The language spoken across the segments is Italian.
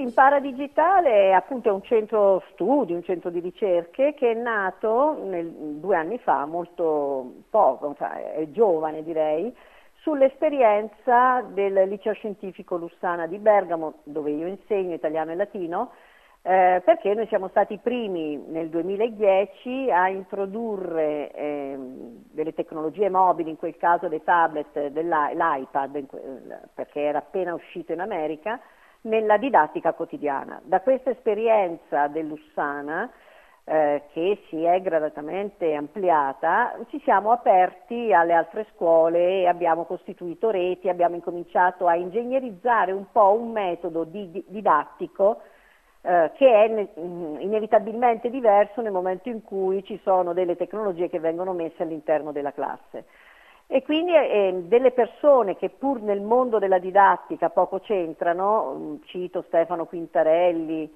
Impara Digitale appunto è un centro studi, un centro di ricerche che è nato 2 anni fa, molto poco, è giovane direi, sull'esperienza del liceo scientifico Lussana di Bergamo, dove io insegno italiano e latino, perché noi siamo stati i primi nel 2010 a introdurre delle tecnologie mobili, in quel caso dei tablet, l'iPad, perché era appena uscito in America, nella didattica quotidiana. Da questa esperienza del Lussana, che si è gradatamente ampliata, ci siamo aperti alle altre scuole e abbiamo costituito reti, abbiamo incominciato a ingegnerizzare un po' un metodo didattico che è inevitabilmente diverso nel momento in cui ci sono delle tecnologie che vengono messe all'interno della classe. E quindi delle persone che pur nel mondo della didattica poco c'entrano, cito Stefano Quintarelli,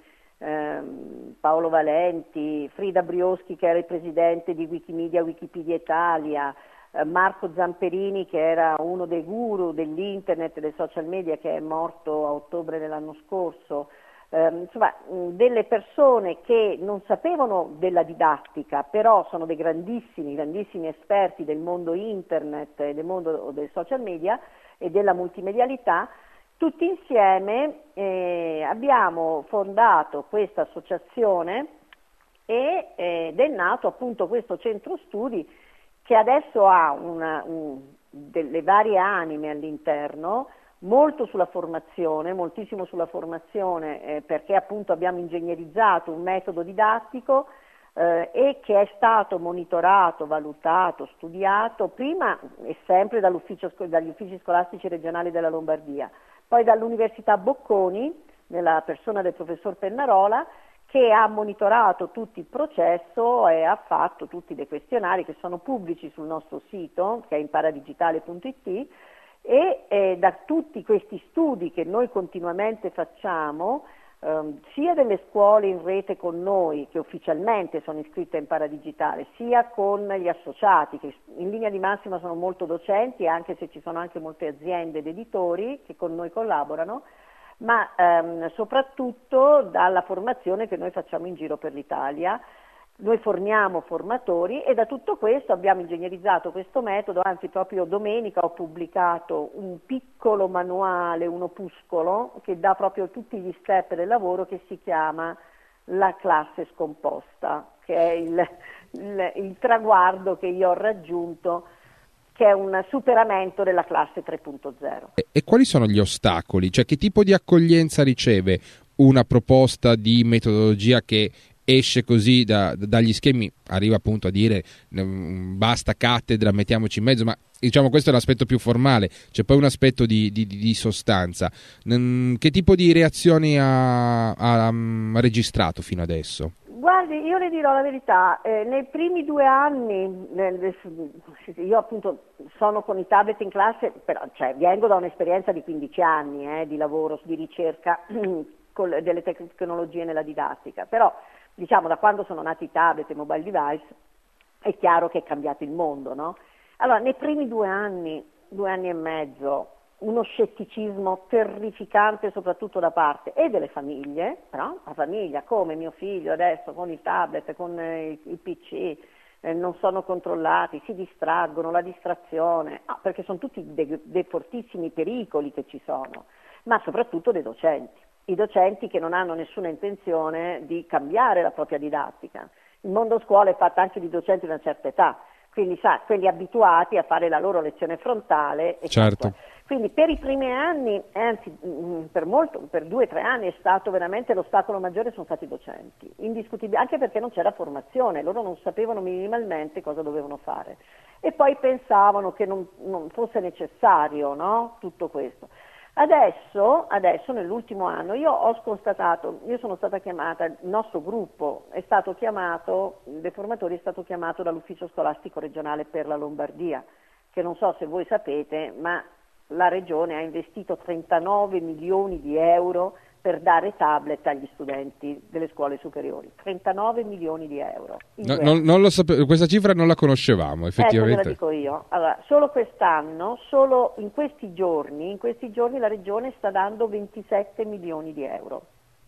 Paolo Valenti, Frida Brioschi che era il presidente di Wikimedia Wikipedia Italia, Marco Zamperini che era uno dei guru dell'internet e dei social media che è morto a ottobre dell'anno scorso, insomma delle persone che non sapevano della didattica però sono dei grandissimi esperti del mondo internet e del mondo dei social media e della multimedialità. Tutti insieme abbiamo fondato questa associazione ed è nato appunto questo centro studi che adesso ha delle varie anime all'interno, molto sulla formazione, moltissimo sulla formazione, perché appunto abbiamo ingegnerizzato un metodo didattico e che è stato monitorato, valutato, studiato prima e sempre dagli uffici scolastici regionali della Lombardia, poi dall'Università Bocconi, nella persona del professor Pennarola, che ha monitorato tutto il processo e ha fatto tutti dei questionari che sono pubblici sul nostro sito, che è imparadigitale.it, e da tutti questi studi che noi continuamente facciamo, sia delle scuole in rete con noi che ufficialmente sono iscritte a Impara Digitale, sia con gli associati che in linea di massima sono molto docenti, anche se ci sono anche molte aziende ed editori che con noi collaborano, ma soprattutto dalla formazione che noi facciamo in giro per l'Italia. Noi formiamo formatori e da tutto questo abbiamo ingegnerizzato questo metodo, anzi proprio domenica ho pubblicato un piccolo manuale, un opuscolo che dà proprio tutti gli step del lavoro che si chiama la classe scomposta, che è il traguardo che io ho raggiunto, che è un superamento della classe 3.0. E quali sono gli ostacoli? Cioè che tipo di accoglienza riceve una proposta di metodologia che esce così dagli schemi, arriva appunto a dire basta cattedra, mettiamoci in mezzo, ma diciamo questo è l'aspetto più formale, c'è poi un aspetto di sostanza. Che tipo di reazioni ha registrato fino adesso? Guardi, io le dirò la verità, nei primi 2 anni, io appunto sono con i tablet in classe, però, cioè, vengo da un'esperienza di 15 anni di lavoro, di ricerca con delle tecnologie nella didattica, però diciamo da quando sono nati i tablet e i mobile device è chiaro che è cambiato il mondo, no? Allora, nei primi 2 anni, 2 anni e mezzo, uno scetticismo terrificante soprattutto da parte e delle famiglie, però la famiglia come mio figlio adesso con il tablet, con il PC, non sono controllati, si distraggono, la distrazione, perché sono tutti dei fortissimi pericoli che ci sono, ma soprattutto dei docenti. I docenti che non hanno nessuna intenzione di cambiare la propria didattica. Il mondo scuola è fatto anche di docenti di una certa età, quindi quelli abituati a fare la loro lezione frontale. E certo. Quindi per i primi anni, anzi per 2 o 3 anni è stato veramente l'ostacolo maggiore sono stati i docenti, indiscutibile, anche perché non c'era formazione, loro non sapevano minimalmente cosa dovevano fare e poi pensavano che non fosse necessario, no? Tutto questo. Adesso nell'ultimo anno io ho constatato, io sono stata chiamata, il nostro gruppo è stato chiamato, dei formatori è stato chiamato dall'ufficio scolastico regionale per la Lombardia, che non so se voi sapete, ma la regione ha investito 39 milioni di euro per dare tablet agli studenti delle scuole superiori. 39 milioni di euro. Non lo sapevo, questa cifra non la conoscevamo, effettivamente. Ve la dico io. Allora, solo quest'anno, solo in questi giorni la regione sta dando 27 milioni di euro.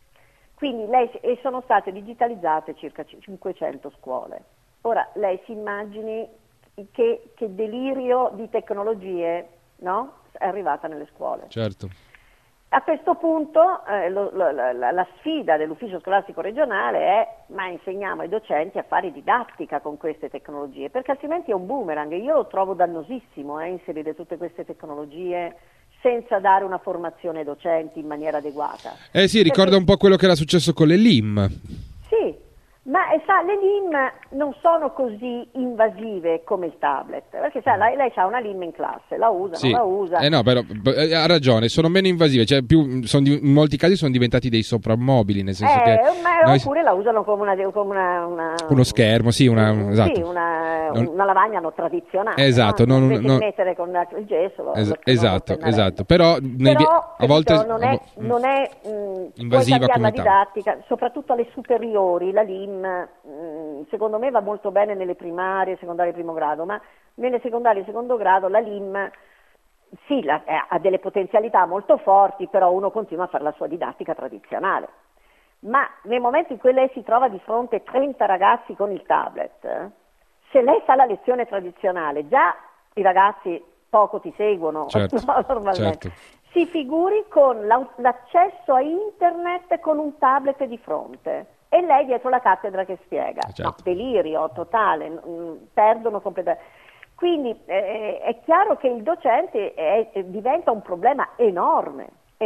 Quindi e sono state digitalizzate circa 500 scuole. Ora lei si immagini che delirio di tecnologie, no? È arrivata nelle scuole. Certo. A questo punto la sfida dell'ufficio scolastico regionale è: ma insegniamo ai docenti a fare didattica con queste tecnologie, perché altrimenti è un boomerang. Io lo trovo dannosissimo inserire tutte queste tecnologie senza dare una formazione ai docenti in maniera adeguata. Sì, ricorda un po' quello che era successo con le LIM. Sì, ma le LIM non sono così invasive come il tablet, perché lei ha una LIM in classe, la usa, sì. non la usa. No, però ha ragione, sono meno invasive, cioè in molti casi sono diventati dei soprammobili, nel senso che oppure la usano come uno schermo, sì, esatto. Sì, una lavagna tradizionale. Esatto, no? Non mettere con il gesso. Esatto. Però a volte non è invasiva come la didattica, soprattutto alle superiori. La LIM secondo me va molto bene nelle primarie, secondarie, primo grado, ma nelle secondarie e secondo grado la LIM sì, ha delle potenzialità molto forti, però uno continua a fare la sua didattica tradizionale. Ma nel momento in cui lei si trova di fronte a 30 ragazzi con il tablet, se lei fa la lezione tradizionale, già i ragazzi poco ti seguono, certo, normalmente. Certo. Si figuri con l'accesso a internet con un tablet di fronte e lei dietro la cattedra che spiega. Certo. No, delirio totale, perdono completamente. Quindi è chiaro che il docente diventa un problema enorme.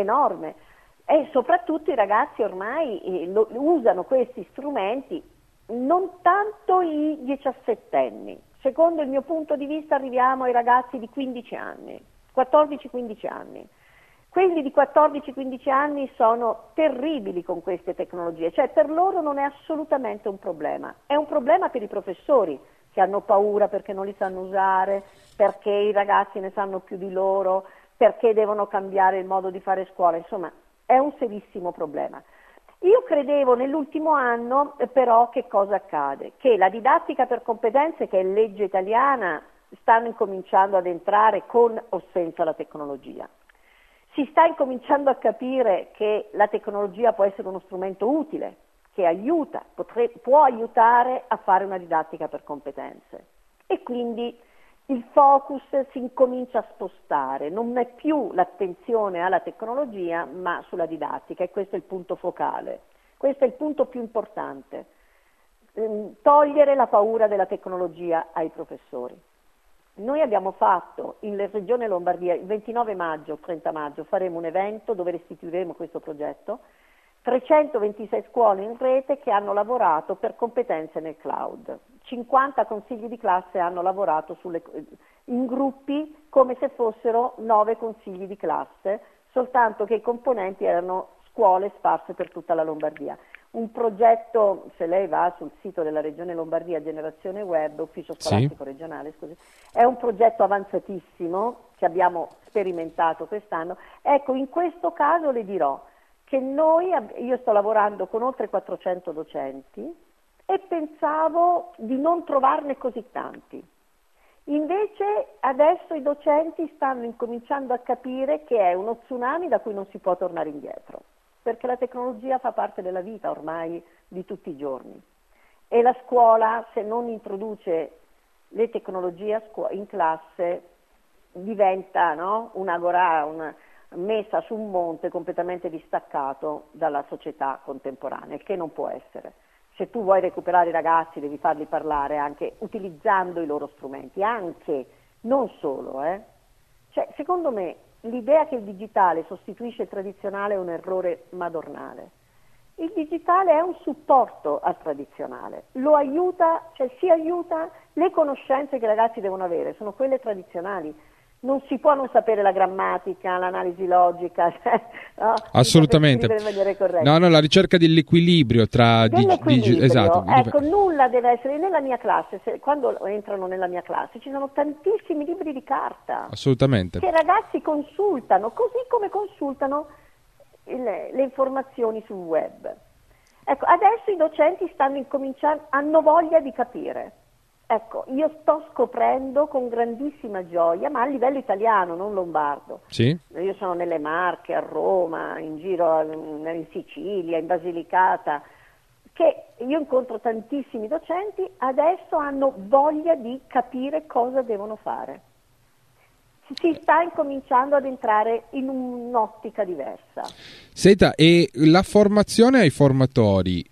E soprattutto i ragazzi ormai usano questi strumenti, non tanto i 17enni. Secondo il mio punto di vista arriviamo ai ragazzi di 15 anni, 14-15 anni. Quelli di 14-15 anni sono terribili con queste tecnologie, cioè per loro non è assolutamente un problema, è un problema per i professori che hanno paura perché non li sanno usare, perché i ragazzi ne sanno più di loro, perché devono cambiare il modo di fare scuola, insomma è un serissimo problema. Io credevo nell'ultimo anno però che cosa accade? Che la didattica per competenze, che è legge italiana, stanno incominciando ad entrare con o senza la tecnologia. Si sta incominciando a capire che la tecnologia può essere uno strumento utile, che aiuta, può aiutare a fare una didattica per competenze. E quindi il focus si incomincia a spostare, non è più l'attenzione alla tecnologia ma sulla didattica, e questo è il punto focale, questo è il punto più importante, togliere la paura della tecnologia ai professori. Noi abbiamo fatto in Regione Lombardia, il 29 maggio, 30 maggio, faremo un evento dove restituiremo questo progetto, 326 scuole in rete che hanno lavorato per competenze nel cloud, 50 consigli di classe hanno lavorato in gruppi come se fossero 9 consigli di classe, soltanto che i componenti erano scuole sparse per tutta la Lombardia. Un progetto, se lei va sul sito della Regione Lombardia, Generazione Web, Ufficio Scolastico Regionale, scusi, è un progetto avanzatissimo che abbiamo sperimentato quest'anno. Ecco, in questo caso le dirò che io sto lavorando con oltre 400 docenti e pensavo di non trovarne così tanti. Invece adesso i docenti stanno incominciando a capire che è uno tsunami da cui non si può tornare indietro, perché la tecnologia fa parte della vita ormai di tutti i giorni e la scuola, se non introduce le tecnologie in classe, diventa un'agorà, messa su un monte completamente distaccato dalla società contemporanea, il che non può essere. Se tu vuoi recuperare i ragazzi devi farli parlare anche utilizzando i loro strumenti, anche, non solo. Cioè, secondo me l'idea che il digitale sostituisce il tradizionale è un errore madornale. Il digitale è un supporto al tradizionale, lo aiuta, cioè si aiuta, le conoscenze che i ragazzi devono avere sono quelle tradizionali. Non si può non sapere la grammatica, l'analisi logica, no? Assolutamente. No, la ricerca dell'equilibrio tra esatto. Ecco, nulla deve essere nella mia classe, quando entrano nella mia classe ci sono tantissimi libri di carta. Assolutamente. Che i ragazzi consultano, così come consultano le informazioni sul web. Ecco, adesso i docenti stanno incominciando, hanno voglia di capire. Ecco, io sto scoprendo con grandissima gioia, ma a livello italiano, non lombardo. Sì? Io sono nelle Marche, a Roma, in giro in Sicilia, in Basilicata, che io incontro tantissimi docenti, adesso hanno voglia di capire cosa devono fare. Si sta incominciando ad entrare in un'ottica diversa. Senta, e la formazione ai formatori,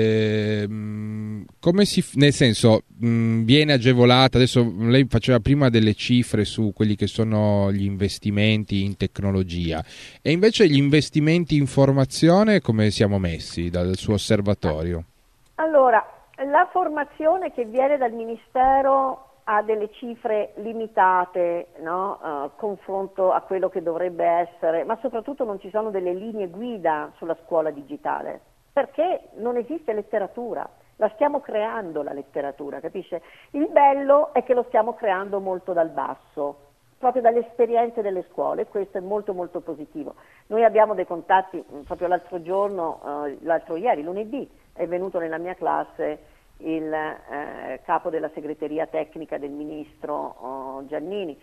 come nel senso, viene agevolata? Adesso lei faceva prima delle cifre su quelli che sono gli investimenti in tecnologia, e invece gli investimenti in formazione come siamo messi dal suo osservatorio? Allora, la formazione che viene dal Ministero ha delle cifre limitate, no? Confronto a quello che dovrebbe essere, ma soprattutto non ci sono delle linee guida sulla scuola digitale, perché non esiste letteratura, la stiamo creando la letteratura, capisce? Il bello è che lo stiamo creando molto dal basso, proprio dalle esperienze delle scuole, e questo è molto molto positivo. Noi abbiamo dei contatti, proprio l'altro ieri, lunedì, è venuto nella mia classe il capo della segreteria tecnica del ministro Giannini,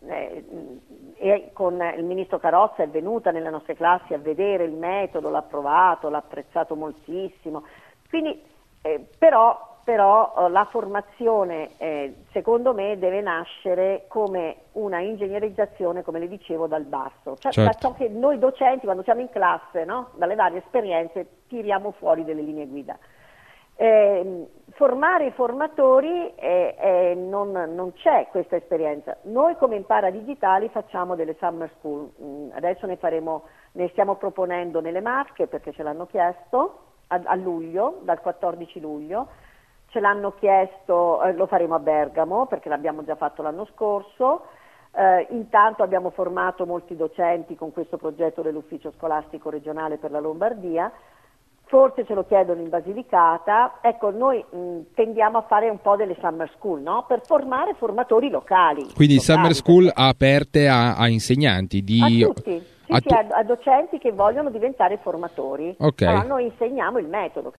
e con il ministro Carrozza è venuta nelle nostre classi a vedere il metodo, l'ha provato, l'ha apprezzato moltissimo. Quindi però la formazione secondo me deve nascere come una ingegnerizzazione, come le dicevo, dal basso, cioè Certo. da ciò che noi docenti quando siamo in classe, no? Dalle varie esperienze tiriamo fuori delle linee guida. Formare i formatori non c'è questa esperienza. Noi come Impara Digitali facciamo delle summer school, adesso ne stiamo proponendo nelle Marche perché ce l'hanno chiesto a luglio, dal 14 luglio, ce l'hanno chiesto, lo faremo a Bergamo perché l'abbiamo già fatto l'anno scorso. Intanto abbiamo formato molti docenti con questo progetto dell'Ufficio Scolastico Regionale per la Lombardia. Forse ce lo chiedono in Basilicata, ecco noi tendiamo a fare un po' delle summer school, no? Per formare formatori locali. Quindi summer school aperte a insegnanti A tutti, a docenti che vogliono diventare formatori. Ok. Allora noi insegniamo il metodo.